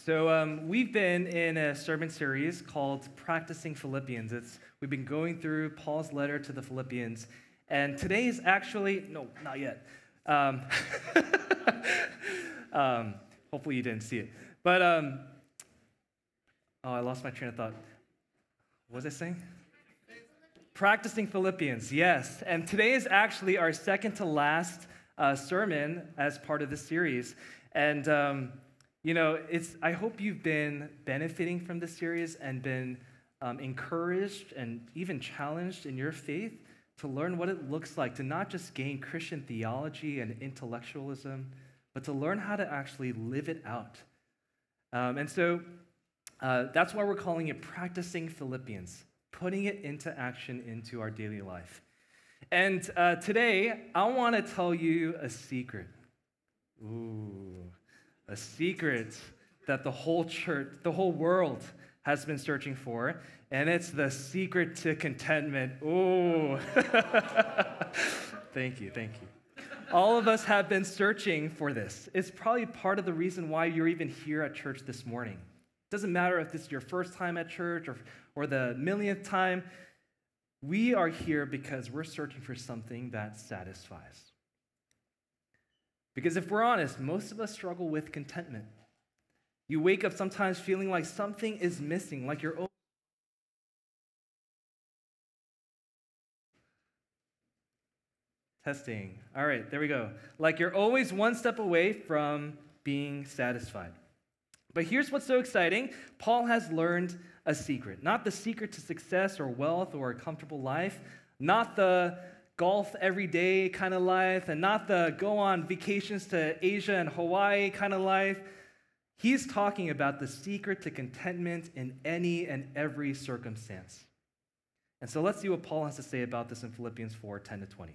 We've been in a sermon series called Practicing Philippians. We've been going through Paul's letter to the Philippians, and today is actually, no, not yet. Hopefully you didn't see it. But, I lost my train of thought. What was I saying? Practicing Philippians, yes. And today is actually our second to last sermon as part of this series. And, I hope you've been benefiting from this series and been encouraged and even challenged in your faith to learn what it looks like to not just gain Christian theology and intellectualism, but to learn how to actually live it out. That's why we're calling it Practicing Philippians, putting it into action into our daily life. And today, I want to tell you a secret. A secret that the whole church, the whole world has been searching for, and it's the secret to contentment. Ooh. Thank you. All of us have been searching for this. It's probably part of the reason why you're even here at church this morning. It doesn't matter if this is your first time at church or the millionth time. We are here because we're searching for something that satisfies. Because if we're honest, most of us struggle with contentment. You wake up sometimes feeling like something is missing, like you're testing. All right, there we go. Like you're always one step away from being satisfied. But here's what's so exciting. Paul has learned a secret. Not the secret to success or wealth or a comfortable life, not the golf every day kind of life, and not the go on vacations to Asia and Hawaii kind of life. He's talking about the secret to contentment in any and every circumstance. And so let's see what Paul has to say about this in Philippians 4:10-20.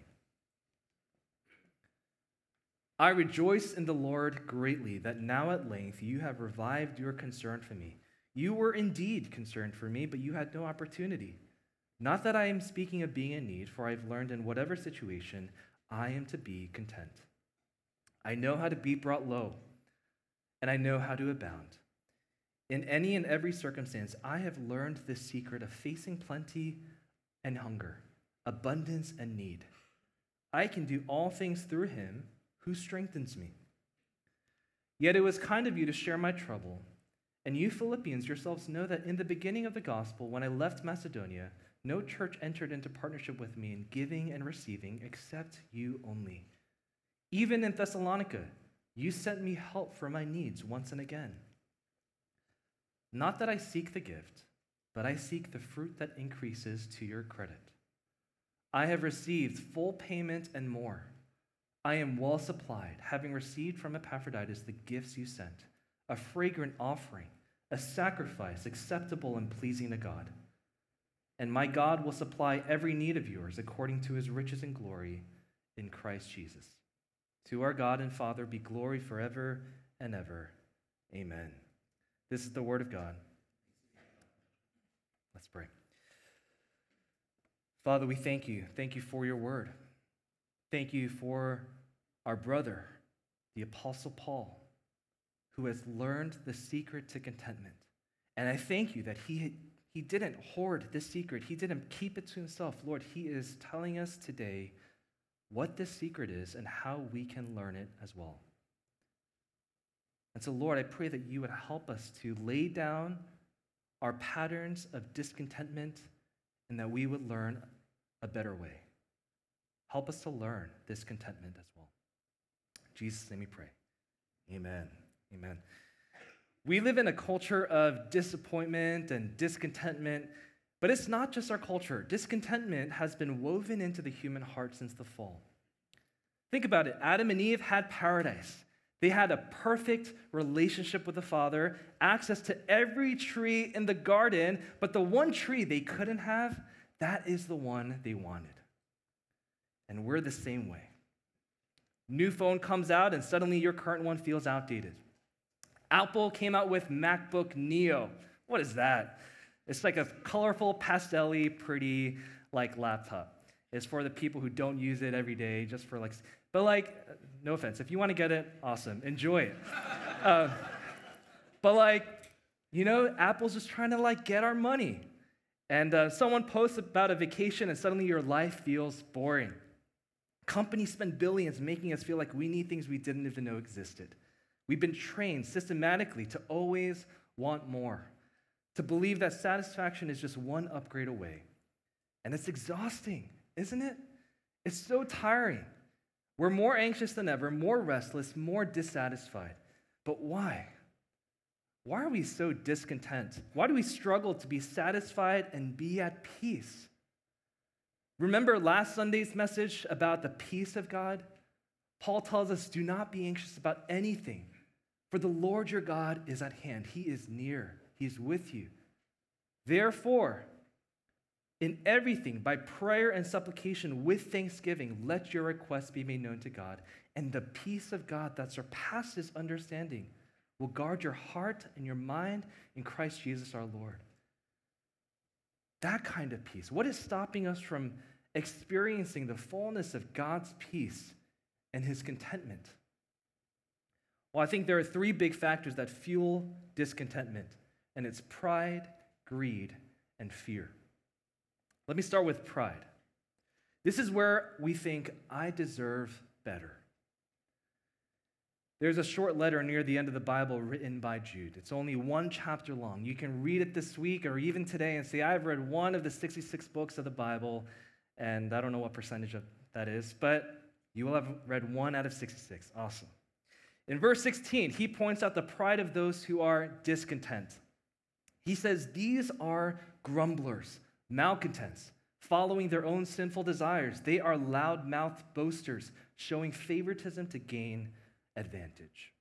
I rejoice in the Lord greatly that now at length you have revived your concern for me. You were indeed concerned for me, but you had no opportunity. Not that I am speaking of being in need, for I've learned in whatever situation I am to be content. I know how to be brought low, and I know how to abound. In any and every circumstance, I have learned the secret of facing plenty and hunger, abundance and need. I can do all things through him who strengthens me. Yet it was kind of you to share my trouble, and you Philippians yourselves know that in the beginning of the gospel, when I left Macedonia, no church entered into partnership with me in giving and receiving except you only. Even in Thessalonica, you sent me help for my needs once and again. Not that I seek the gift, but I seek the fruit that increases to your credit. I have received full payment and more. I am well supplied, having received from Epaphroditus the gifts you sent, a fragrant offering, a sacrifice acceptable and pleasing to God. And my God will supply every need of yours according to his riches and glory in Christ Jesus. To our God and Father be glory forever and ever. Amen. This is the word of God. Let's pray. Father, we thank you. Thank you for your word. Thank you for our brother, the Apostle Paul, who has learned the secret to contentment. And I thank you that he didn't hoard this secret. He didn't keep it to himself. Lord, he is telling us today what this secret is and how we can learn it as well. And so, Lord, I pray that you would help us to lay down our patterns of discontentment and that we would learn a better way. Help us to learn this contentment as well. In Jesus' name we pray. Amen. Amen. We live in a culture of disappointment and discontentment, but it's not just our culture. Discontentment has been woven into the human heart since the fall. Think about it. Adam and Eve had paradise. They had a perfect relationship with the Father, access to every tree in the garden, but the one tree they couldn't have, that is the one they wanted. And we're the same way. New phone comes out and suddenly your current one feels outdated. Apple came out with MacBook Neo. What is that? It's like a colorful, pastel-y, pretty laptop. It's for the people who don't use it every day, just for no offense. If you want to get it, awesome. Enjoy it. But Apple's just trying to get our money. And someone posts about a vacation and suddenly your life feels boring. Companies spend billions making us feel like we need things we didn't even know existed. We've been trained systematically to always want more, to believe that satisfaction is just one upgrade away. And it's exhausting, isn't it? It's so tiring. We're more anxious than ever, more restless, more dissatisfied. But why? Why are we so discontent? Why do we struggle to be satisfied and be at peace? Remember last Sunday's message about the peace of God? Paul tells us, do not be anxious about anything, for the Lord your God is at hand. He is near. He is with you. Therefore, in everything, by prayer and supplication with thanksgiving, let your requests be made known to God, and the peace of God that surpasses understanding will guard your heart and your mind in Christ Jesus our Lord. That kind of peace. What is stopping us from experiencing the fullness of God's peace and his contentment? Well, I think there are three big factors that fuel discontentment, and it's pride, greed, and fear. Let me start with pride. This is where we think, I deserve better. There's a short letter near the end of the Bible written by Jude. It's only one chapter long. You can read it this week or even today and say, I've read one of the 66 books of the Bible, and I don't know what percentage of that is, but you will have read 1 out of 66. Awesome. In verse 16, he points out the pride of those who are discontent. He says, these are grumblers, malcontents, following their own sinful desires. They are loud-mouthed boasters, showing favoritism to gain advantage.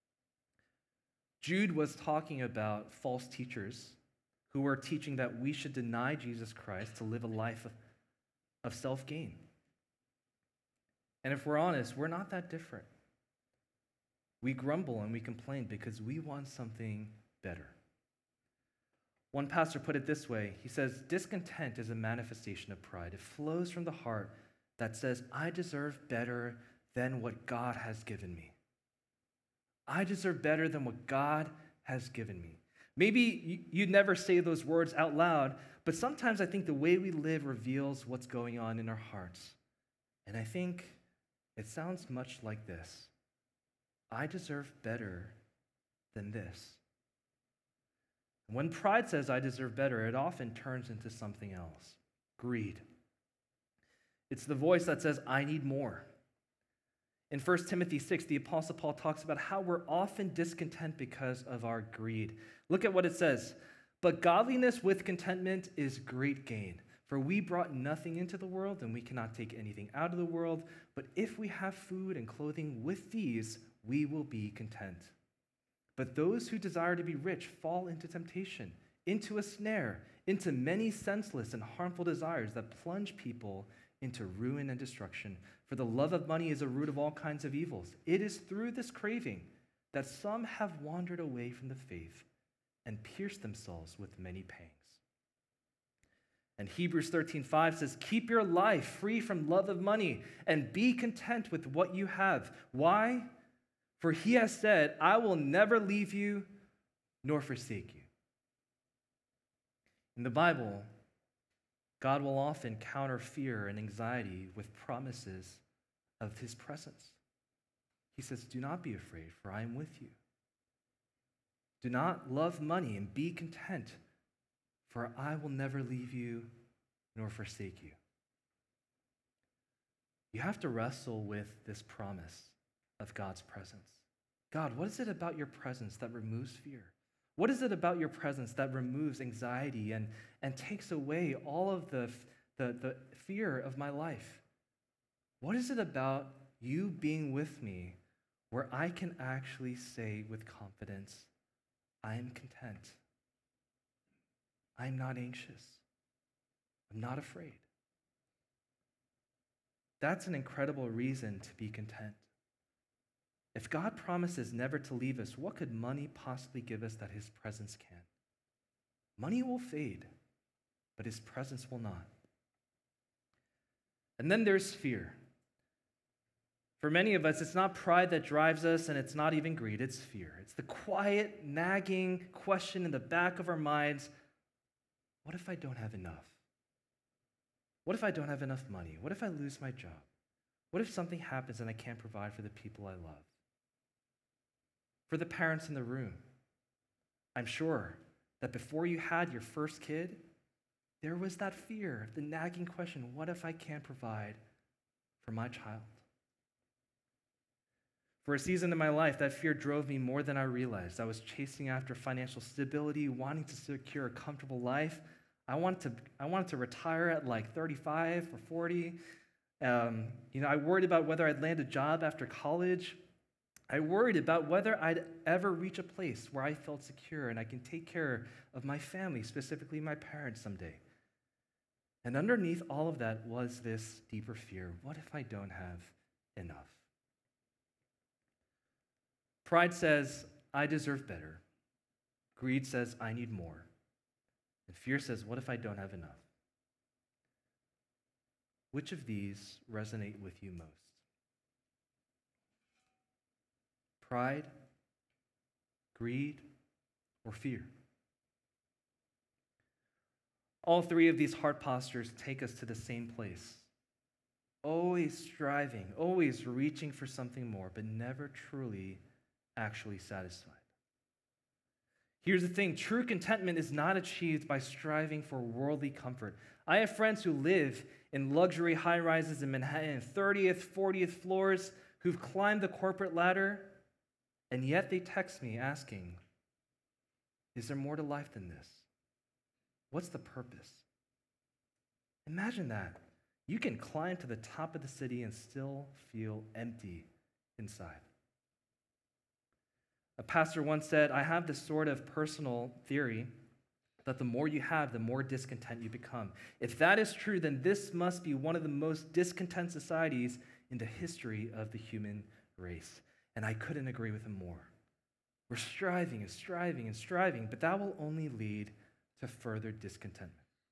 Jude was talking about false teachers who were teaching that we should deny Jesus Christ to live a life of self-gain. And if we're honest, we're not that different. We grumble and we complain because we want something better. One pastor put it this way. He says, discontent is a manifestation of pride. It flows from the heart that says, I deserve better than what God has given me. I deserve better than what God has given me. Maybe you'd never say those words out loud, but sometimes I think the way we live reveals what's going on in our hearts. And I think it sounds much like this. I deserve better than this. When pride says I deserve better, it often turns into something else. Greed. It's the voice that says, I need more. In 1 Timothy 6, the Apostle Paul talks about how we're often discontent because of our greed. Look at what it says. But godliness with contentment is great gain. For we brought nothing into the world, and we cannot take anything out of the world. But if we have food and clothing with these, we will be content. But those who desire to be rich fall into temptation, into a snare, into many senseless and harmful desires that plunge people into ruin and destruction. For the love of money is a root of all kinds of evils. It is through this craving that some have wandered away from the faith and pierced themselves with many pangs. And Hebrews 13:5 says, keep your life free from love of money and be content with what you have. Why? For he has said, I will never leave you nor forsake you. In the Bible, God will often counter fear and anxiety with promises of his presence. He says, do not be afraid, for I am with you. Do not love money and be content, for I will never leave you nor forsake you. You have to wrestle with this promise of God's presence. God, what is it about your presence that removes fear? What is it about your presence that removes anxiety and takes away all of the fear of my life? What is it about you being with me where I can actually say with confidence, I am content. I'm not anxious. I'm not afraid. That's an incredible reason to be content. If God promises never to leave us, what could money possibly give us that his presence can? Money will fade, but his presence will not. And then there's fear. For many of us, it's not pride that drives us, and it's not even greed, it's fear. It's the quiet, nagging question in the back of our minds, what if I don't have enough? What if I don't have enough money? What if I lose my job? What if something happens and I can't provide for the people I love? For the parents in the room, I'm sure that before you had your first kid, there was that fear, the nagging question, what if I can't provide for my child? For a season in my life, that fear drove me more than I realized. I was chasing after financial stability, wanting to secure a comfortable life. I wanted to retire at like 35 or 40. I worried about whether I'd land a job after college. I worried about whether I'd ever reach a place where I felt secure and I can take care of my family, specifically my parents, someday. And underneath all of that was this deeper fear. What if I don't have enough? Pride says, I deserve better. Greed says, I need more. And fear says, what if I don't have enough? Which of these resonate with you most? Pride, greed, or fear? All three of these heart postures take us to the same place. Always striving, always reaching for something more, but never truly actually satisfied. Here's the thing, true contentment is not achieved by striving for worldly comfort. I have friends who live in luxury high-rises in Manhattan, 30th, 40th floors, who've climbed the corporate ladder, and yet they text me asking, is there more to life than this? What's the purpose? Imagine that. You can climb to the top of the city and still feel empty inside. A pastor once said, I have this sort of personal theory that the more you have, the more discontent you become. If that is true, then this must be one of the most discontent societies in the history of the human race. And I couldn't agree with him more. We're striving and striving and striving, but that will only lead to further discontentment.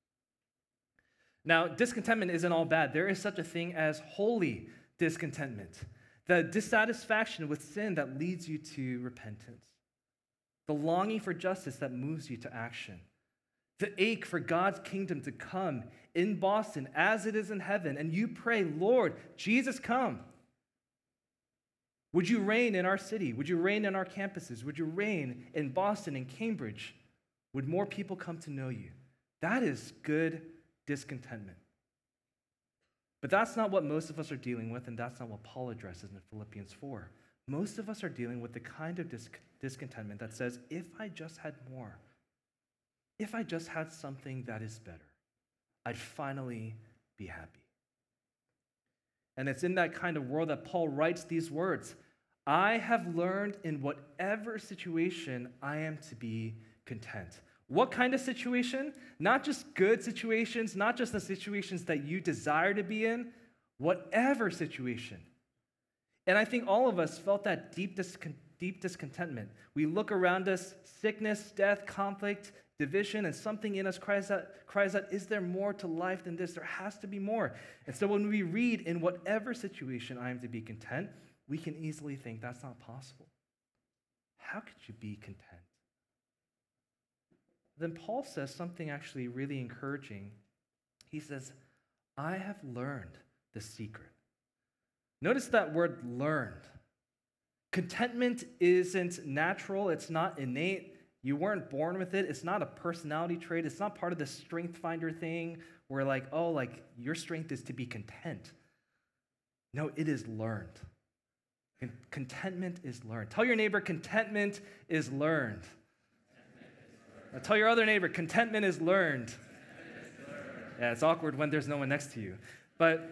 Now, discontentment isn't all bad. There is such a thing as holy discontentment. The dissatisfaction with sin that leads you to repentance. The longing for justice that moves you to action. The ache for God's kingdom to come in Boston as it is in heaven. And you pray, Lord, Jesus, come. Would you reign in our city? Would you reign in our campuses? Would you reign in Boston and Cambridge? Would more people come to know you? That is good discontentment. But that's not what most of us are dealing with, and that's not what Paul addresses in Philippians 4. Most of us are dealing with the kind of discontentment that says, if I just had more, if I just had something that is better, I'd finally be happy. And it's in that kind of world that Paul writes these words, I have learned in whatever situation I am to be content. What kind of situation? Not just good situations, not just the situations that you desire to be in, whatever situation. And I think all of us felt that deep discontentment. We look around us, sickness, death, conflict, division, and something in us cries out, is there more to life than this? There has to be more. And so when we read, in whatever situation I am to be content, we can easily think that's not possible. How could you be content? Then Paul says something actually really encouraging. He says, I have learned the secret. Notice that word learned. Contentment isn't natural. It's not innate. You weren't born with it. It's not a personality trait. It's not part of the strength finder thing where your strength is to be content. No, it is learned. Contentment is learned. Tell your neighbor, contentment is learned. Now tell your other neighbor, contentment is learned. Yeah, it's awkward when there's no one next to you. But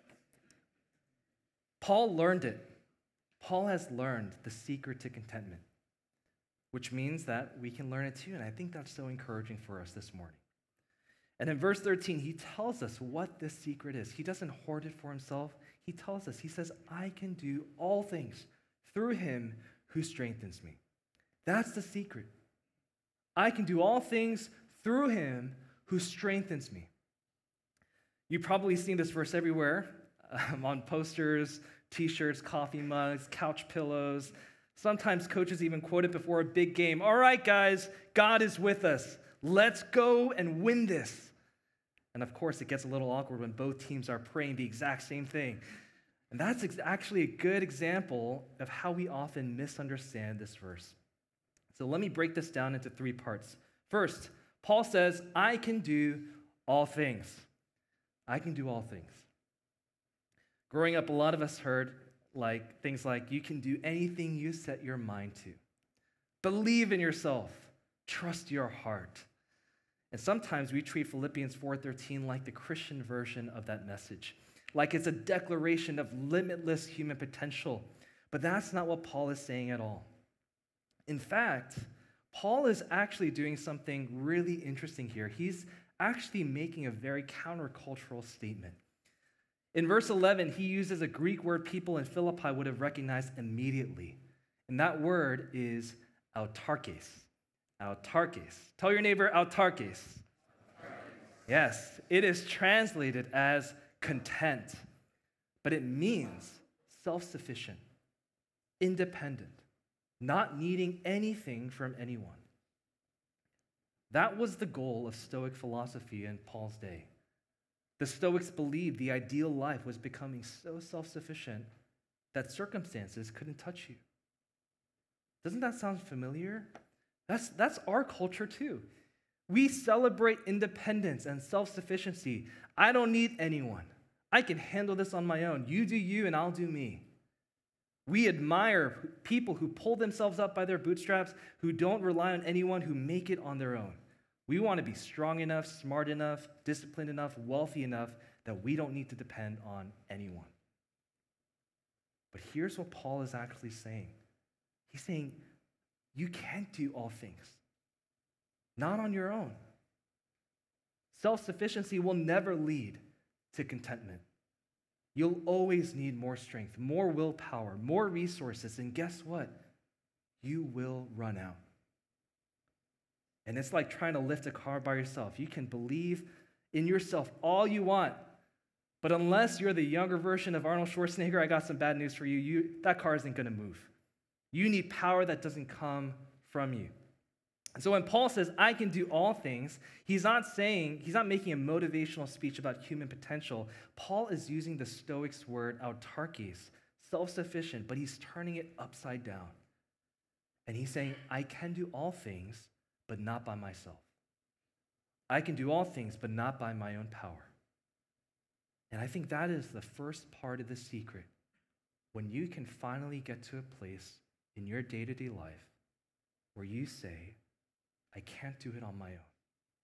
Paul learned it. Paul has learned the secret to contentment, which means that we can learn it too. And I think that's so encouraging for us this morning. And in verse 13, he tells us what this secret is. He doesn't hoard it for himself. He tells us, he says, I can do all things through him who strengthens me. That's the secret. I can do all things through him who strengthens me. You've probably seen this verse everywhere, on posters, T-shirts, coffee mugs, couch pillows. Sometimes coaches even quote it before a big game. All right, guys, God is with us. Let's go and win this. And of course, it gets a little awkward when both teams are praying the exact same thing. And that's actually a good example of how we often misunderstand this verse. So let me break this down into 3 parts. First, Paul says, I can do all things. I can do all things. Growing up, a lot of us heard things like, you can do anything you set your mind to. Believe in yourself. Trust your heart. And sometimes we treat Philippians 4:13 like the Christian version of that message, like it's a declaration of limitless human potential. But that's not what Paul is saying at all. In fact, Paul is actually doing something really interesting here. He's actually making a very countercultural statement. In verse 11, he uses a Greek word people in Philippi would have recognized immediately. And that word is autarkes. Autarkes. Tell your neighbor, autarkes. Yes, it is translated as content, but it means self-sufficient, independent, not needing anything from anyone. That was the goal of Stoic philosophy in Paul's day. The Stoics believed the ideal life was becoming so self-sufficient that circumstances couldn't touch you. Doesn't that sound familiar? That's our culture too. We celebrate independence and self-sufficiency. I don't need anyone. I can handle this on my own. You do you and I'll do me. We admire people who pull themselves up by their bootstraps, who don't rely on anyone, who make it on their own. We want to be strong enough, smart enough, disciplined enough, wealthy enough that we don't need to depend on anyone. But here's what Paul is actually saying. He's saying, you can't do all things. Not on your own. Self-sufficiency will never lead to contentment. You'll always need more strength, more willpower, more resources, and guess what? You will run out. And it's like trying to lift a car by yourself. You can believe in yourself all you want, but unless you're the younger version of Arnold Schwarzenegger, I got some bad news for you. That car isn't going to move. You need power that doesn't come from you. And so when Paul says, I can do all things, he's not making a motivational speech about human potential. Paul is using the Stoics word autarkes, self-sufficient, but he's turning it upside down. And he's saying, I can do all things, but not by myself. I can do all things, but not by my own power. And I think that is the first part of the secret. When you can finally get to a place in your day-to-day life where you say, I can't do it on my own.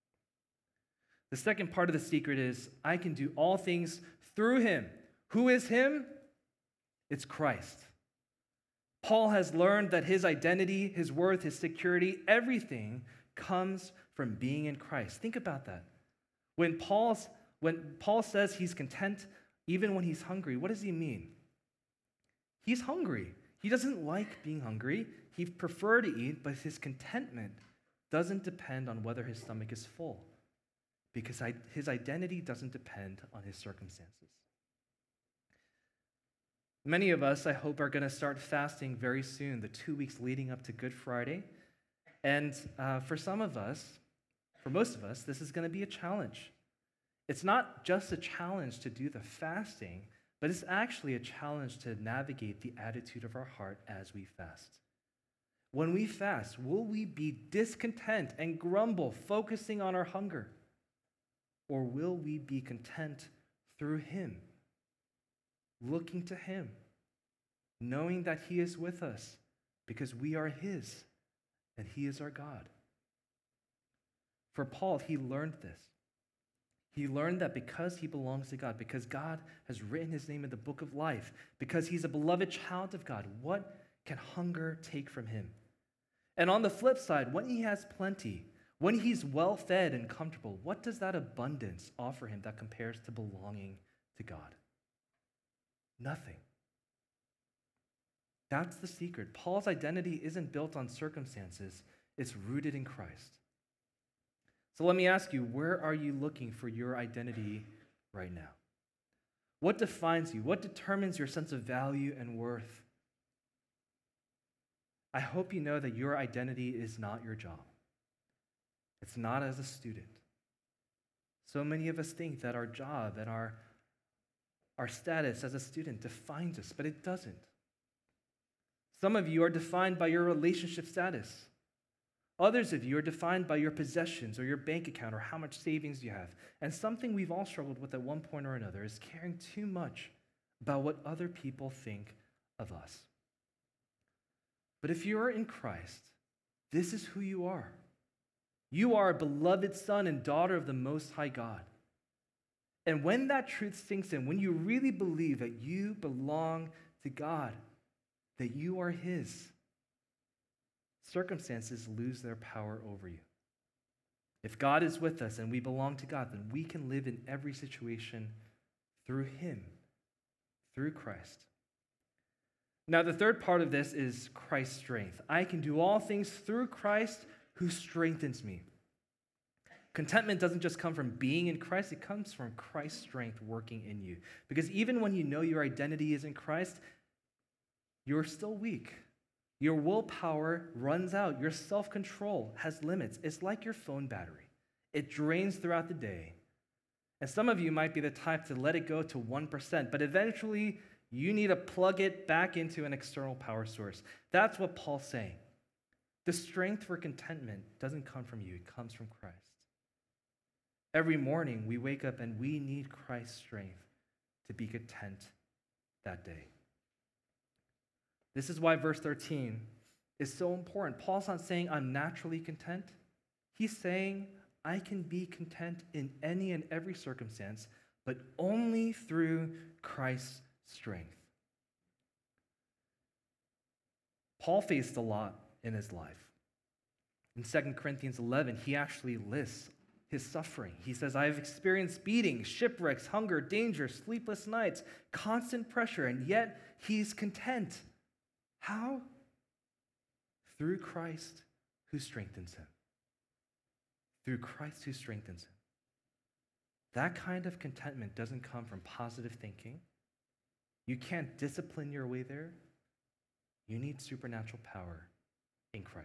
The second part of the secret is, I can do all things through him. Who is him? It's Christ. Paul has learned that his identity, his worth, his security, everything comes from being in Christ. Think about that. When Paul says he's content even when he's hungry, what does he mean? He's hungry. He doesn't like being hungry. He'd prefer to eat, but his contentment doesn't depend on whether his stomach is full, because his identity doesn't depend on his circumstances. Many of us, I hope, are going to start fasting very soon, the 2 weeks leading up to Good Friday. And for most of us, this is going to be a challenge. It's not just a challenge to do the fasting, but it's actually a challenge to navigate the attitude of our heart as we fast. When we fast, will we be discontent and grumble, focusing on our hunger? Or will we be content through him? Looking to him, knowing that he is with us because we are his and he is our God. For Paul, he learned this. He learned that because he belongs to God, because God has written his name in the book of life, because he's a beloved child of God, what can hunger take from him? And on the flip side, when he has plenty, when he's well-fed and comfortable, what does that abundance offer him that compares to belonging to God? Nothing. That's the secret. Paul's identity isn't built on circumstances. It's rooted in Christ. So let me ask you, where are you looking for your identity right now? What defines you? What determines your sense of value and worth? I hope you know that your identity is not your job. It's not as a student. So many of us think that our job and our status as a student defines us, but it doesn't. Some of you are defined by your relationship status. Others of you are defined by your possessions or your bank account or how much savings you have. And something we've all struggled with at one point or another is caring too much about what other people think of us. But if you are in Christ, this is who you are. You are a beloved son and daughter of the Most High God. And when that truth sinks in, when you really believe that you belong to God, that you are His, circumstances lose their power over you. If God is with us and we belong to God, then we can live in every situation through Him, through Christ. Now, the third part of this is Christ's strength. I can do all things through Christ who strengthens me. Contentment doesn't just come from being in Christ, it comes from Christ's strength working in you. Because even when you know your identity is in Christ, you're still weak. Your willpower runs out. Your self-control has limits. It's like your phone battery. It drains throughout the day. And some of you might be the type to let it go to 1%, but eventually you need to plug it back into an external power source. That's what Paul's saying. The strength for contentment doesn't come from you, it comes from Christ. Every morning we wake up and we need Christ's strength to be content that day. This is why verse 13 is so important. Paul's not saying I'm naturally content. He's saying I can be content in any and every circumstance, but only through Christ's strength. Paul faced a lot in his life. In 2 Corinthians 11, he actually lists his suffering. He says, I have experienced beatings, shipwrecks, hunger, danger, sleepless nights, constant pressure, and yet he's content. How? Through Christ who strengthens him. Through Christ who strengthens him. That kind of contentment doesn't come from positive thinking. You can't discipline your way there. You need supernatural power in Christ.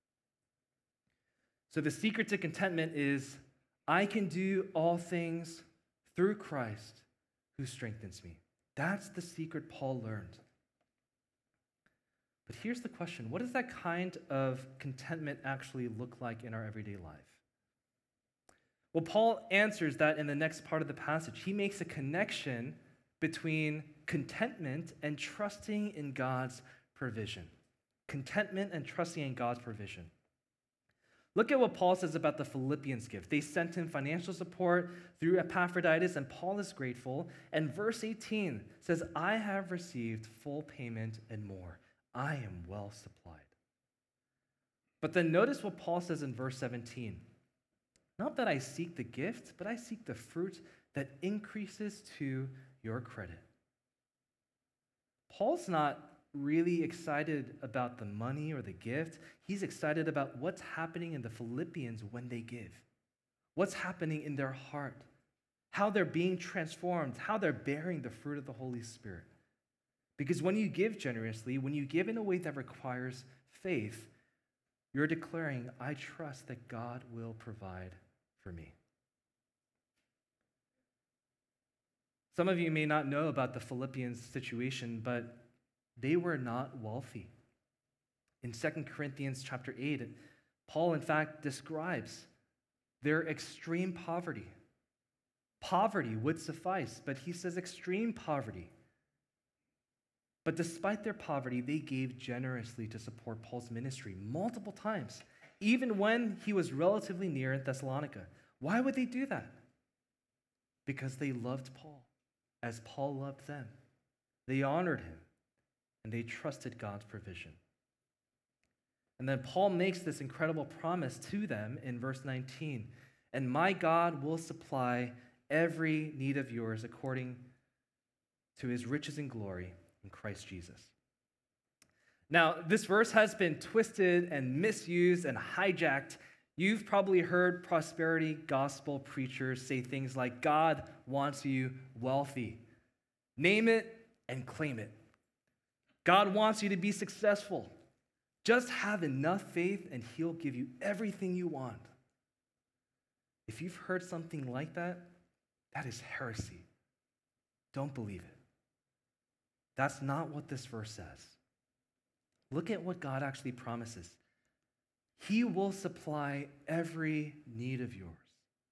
So the secret to contentment is I can do all things through Christ who strengthens me. That's the secret Paul learned. But here's the question. What does that kind of contentment actually look like in our everyday life? Well, Paul answers that in the next part of the passage. He makes a connection between contentment and trusting in God's provision. Contentment and trusting in God's provision. Look at what Paul says about the Philippians gift. They sent him financial support through Epaphroditus, and Paul is grateful. And verse 18 says, I have received full payment and more. I am well supplied. But then notice what Paul says in verse 17. Not that I seek the gift, but I seek the fruit that increases to your credit. Paul's not really excited about the money or the gift. He's excited about what's happening in the Philippians when they give. What's happening in their heart. How they're being transformed. How they're bearing the fruit of the Holy Spirit. Because when you give generously, when you give in a way that requires faith, you're declaring, I trust that God will provide for me. Some of you may not know about the Philippians situation, but they were not wealthy. In 2 Corinthians chapter 8, Paul, in fact, describes their extreme poverty. Poverty would suffice, but he says extreme poverty. But despite their poverty, they gave generously to support Paul's ministry multiple times, even when he was relatively near in Thessalonica. Why would they do that? Because they loved Paul, as Paul loved them. They honored him, and they trusted God's provision. And then Paul makes this incredible promise to them in verse 19. And my God will supply every need of yours according to his riches and glory in Christ Jesus. Now, this verse has been twisted and misused and hijacked. You've probably heard prosperity gospel preachers say things like, God wants you wealthy. Name it and claim it. God wants you to be successful. Just have enough faith and he'll give you everything you want. If you've heard something like that, that is heresy. Don't believe it. That's not what this verse says. Look at what God actually promises. He will supply every need of yours.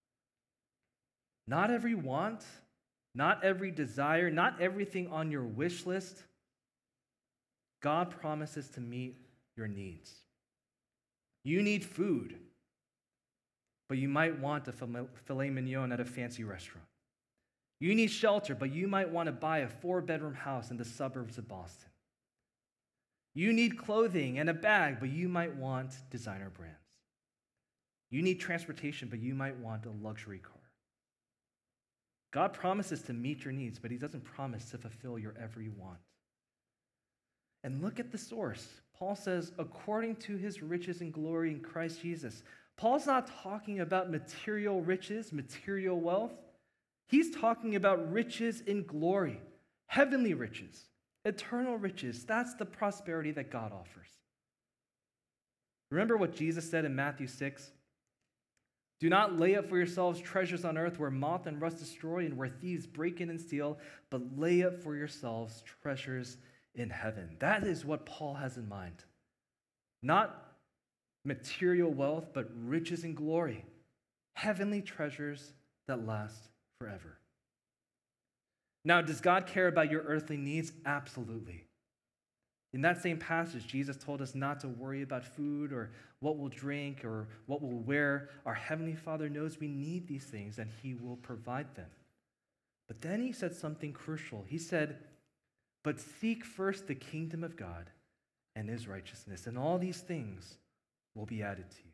Not every want, not every desire, not everything on your wish list. God promises to meet your needs. You need food, but you might want a filet mignon at a fancy restaurant. You need shelter, but you might want to buy a 4-bedroom house in the suburbs of Boston. You need clothing and a bag, but you might want designer brands. You need transportation, but you might want a luxury car. God promises to meet your needs, but he doesn't promise to fulfill your every want. And look at the source. Paul says, according to his riches and glory in Christ Jesus. Paul's not talking about material riches, material wealth. He's talking about riches in glory, heavenly riches, eternal riches. That's the prosperity that God offers. Remember what Jesus said in Matthew 6? Do not lay up for yourselves treasures on earth where moth and rust destroy and where thieves break in and steal, but lay up for yourselves treasures in heaven. That is what Paul has in mind. Not material wealth, but riches and glory. Heavenly treasures that last forever. Now, does God care about your earthly needs? Absolutely. In that same passage, Jesus told us not to worry about food or what we'll drink or what we'll wear. Our Heavenly Father knows we need these things and he will provide them. But then he said something crucial. He said, but seek first the kingdom of God and his righteousness, and all these things will be added to you.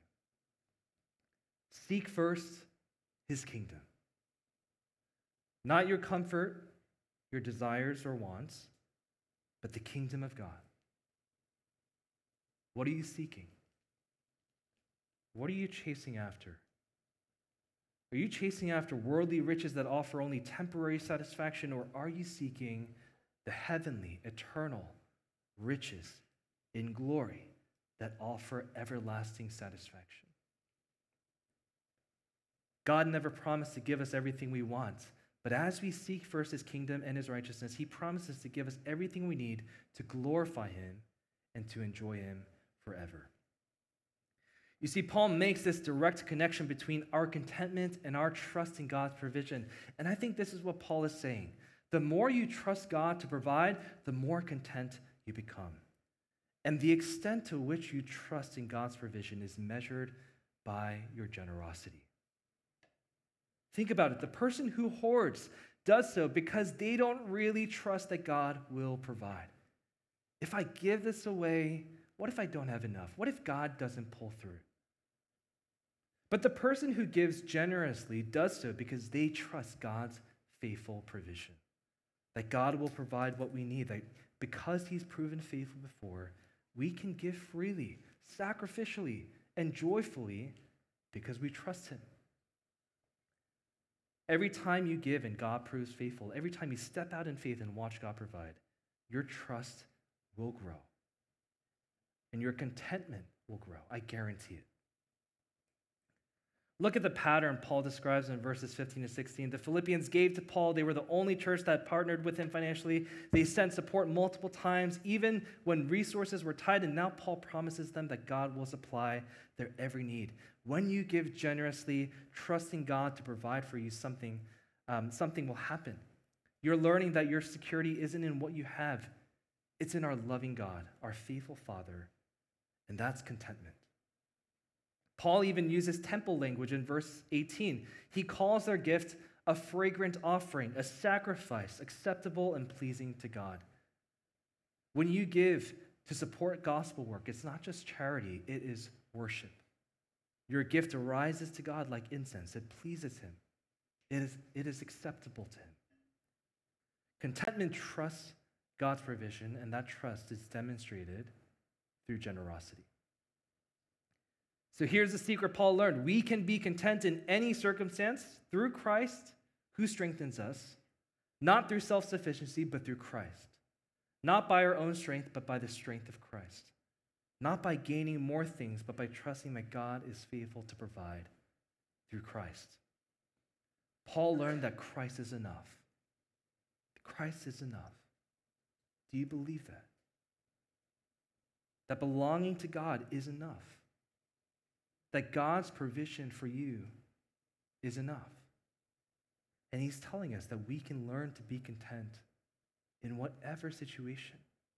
Seek first his kingdom. Not your comfort, your desires or wants, but the kingdom of God. What are you seeking? What are you chasing after? Are you chasing after worldly riches that offer only temporary satisfaction, or are you seeking the heavenly, eternal riches in glory that offer everlasting satisfaction? God never promised to give us everything we want, but as we seek first his kingdom and his righteousness, he promises to give us everything we need to glorify him and to enjoy him forever. You see, Paul makes this direct connection between our contentment and our trust in God's provision. And I think this is what Paul is saying. The more you trust God to provide, the more content you become. And the extent to which you trust in God's provision is measured by your generosity. Think about it. The person who hoards does so because they don't really trust that God will provide. If I give this away, what if I don't have enough? What if God doesn't pull through? But the person who gives generously does so because they trust God's faithful provision. That God will provide what we need. That because he's proven faithful before, we can give freely, sacrificially, and joyfully because we trust him. Every time you give and God proves faithful, every time you step out in faith and watch God provide, your trust will grow. And your contentment will grow. I guarantee it. Look at the pattern Paul describes in verses 15 to 16. The Philippians gave to Paul. They were the only church that partnered with him financially. They sent support multiple times, even when resources were tight. And now Paul promises them that God will supply their every need. When you give generously, trusting God to provide for you, something will happen. You're learning that your security isn't in what you have. It's in our loving God, our faithful Father, and that's contentment. Paul even uses temple language in verse 18. He calls their gift a fragrant offering, a sacrifice acceptable and pleasing to God. When you give to support gospel work, it's not just charity, it is worship. Your gift arises to God like incense. It pleases him. It is acceptable to him. Contentment trusts God's provision, and that trust is demonstrated through generosity. So here's the secret Paul learned. We can be content in any circumstance through Christ who strengthens us, not through self-sufficiency, but through Christ. Not by our own strength, but by the strength of Christ. Not by gaining more things, but by trusting that God is faithful to provide through Christ. Paul learned that Christ is enough. Christ is enough. Do you believe that? That belonging to God is enough. That God's provision for you is enough. And he's telling us that we can learn to be content in whatever situation.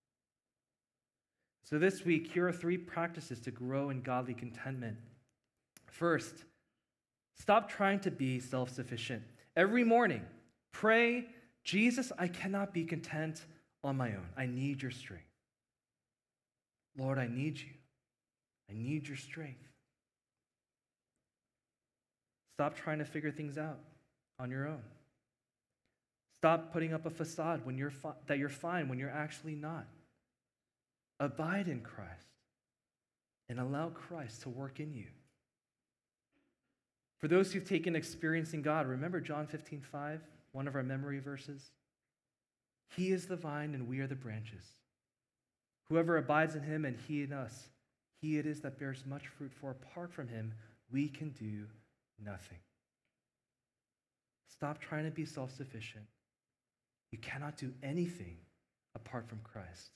So this week, here are 3 practices to grow in godly contentment. First, stop trying to be self-sufficient. Every morning, pray, Jesus, I cannot be content on my own. I need your strength. Lord, I need you. I need your strength. Stop trying to figure things out on your own. Stop putting up a facade when that you're fine when you're actually not. Abide in Christ and allow Christ to work in you. For those who've taken experiencing God, remember John 15:5, one of our memory verses? He is the vine and we are the branches. Whoever abides in him and he in us, he it is that bears much fruit, for apart from him, we can do nothing. Stop trying to be self-sufficient. You cannot do anything apart from Christ.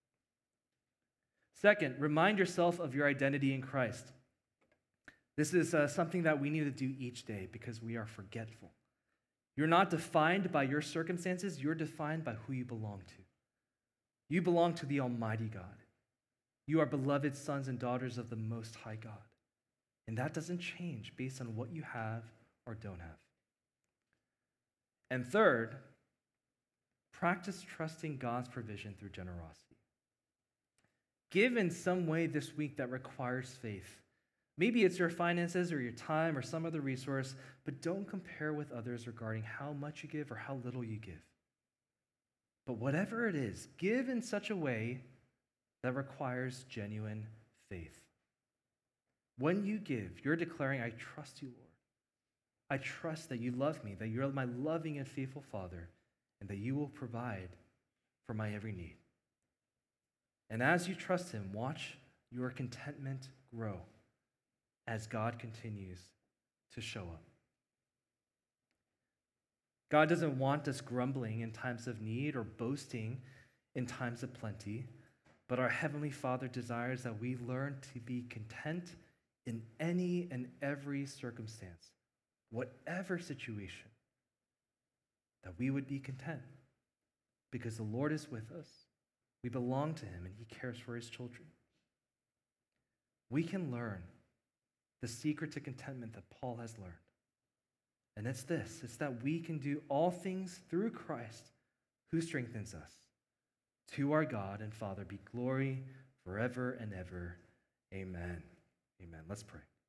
Second, remind yourself of your identity in Christ. This is something that we need to do each day because we are forgetful. You're not defined by your circumstances. You're defined by who you belong to. You belong to the Almighty God. You are beloved sons and daughters of the Most High God. And that doesn't change based on what you have or don't have. And third, practice trusting God's provision through generosity. Give in some way this week that requires faith. Maybe it's your finances or your time or some other resource, but don't compare with others regarding how much you give or how little you give. But whatever it is, give in such a way that requires genuine faith. When you give, you're declaring, I trust you, Lord. I trust that you love me, that you're my loving and faithful Father, and that you will provide for my every need. And as you trust him, watch your contentment grow as God continues to show up. God doesn't want us grumbling in times of need or boasting in times of plenty, but our Heavenly Father desires that we learn to be content in any and every circumstance, whatever situation, that we would be content because the Lord is with us. We belong to him and he cares for his children. We can learn the secret to contentment that Paul has learned. And it's this, it's that we can do all things through Christ who strengthens us. To our God and Father be glory forever and ever. Amen. Amen. Let's pray.